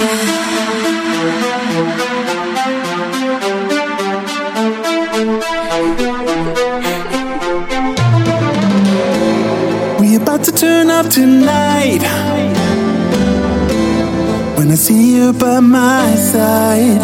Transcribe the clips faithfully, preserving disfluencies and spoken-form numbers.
We about to turn up tonight. When I see you by my side,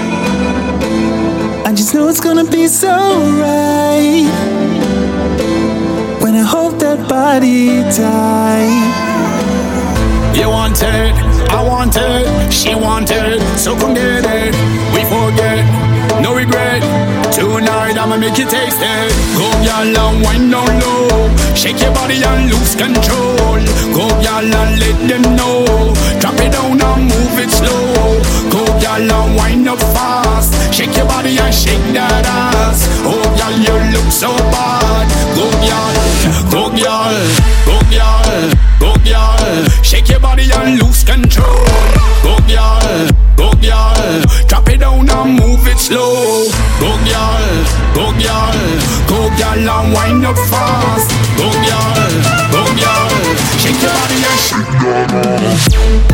I just know it's gonna be so right. When I hold that body tight. You want it, I want it, she want it, so come get it. We forget, no regret. Tonight I'ma make you taste it. Go y'all and wind down low, shake your body and lose control. Go y'all and let them know, drop it down and move it slow. Go y'all and wind up fast, shake your body and shake that ass. Oh y'all, you look so bad. Go y'all, go y'all, go y'all, go y'all, shake your body and lose control. Go y'all, go y'all, drop it down and move it slow. Go y'all, go y'all, go y'all and wind up fast. Go y'all, go y'all, shake your body and shake that ass.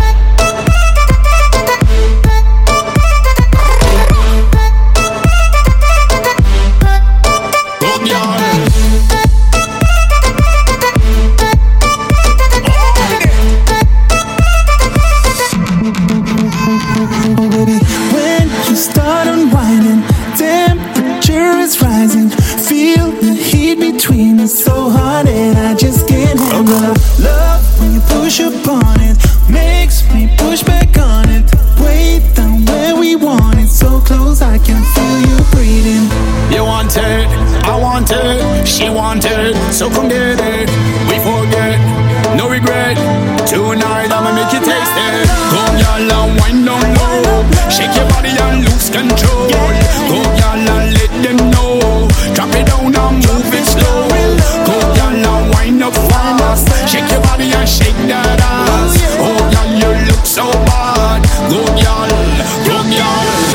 Start unwinding, temperature is rising. Feel the heat between us so hot and I just can't handle it. Love when you push upon it, makes me push back on it. Way down where we want it, so close I can feel you breathing. You want it, I want it, she want it, so come get it. We forget, no regret. Tonight I'ma make you taste it. Go y'all and wind down low, shake your body and lose control. Go y'all and let them know, drop it down and move it slow. Go y'all and wind up fast, shake your body and shake that ass. Oh y'all, you look so bad. Go y'all, go y'all.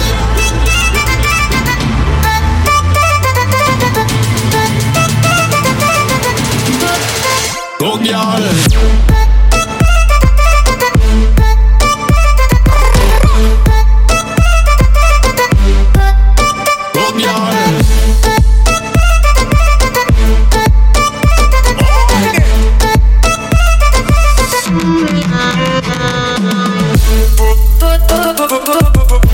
Go y'all. Oh,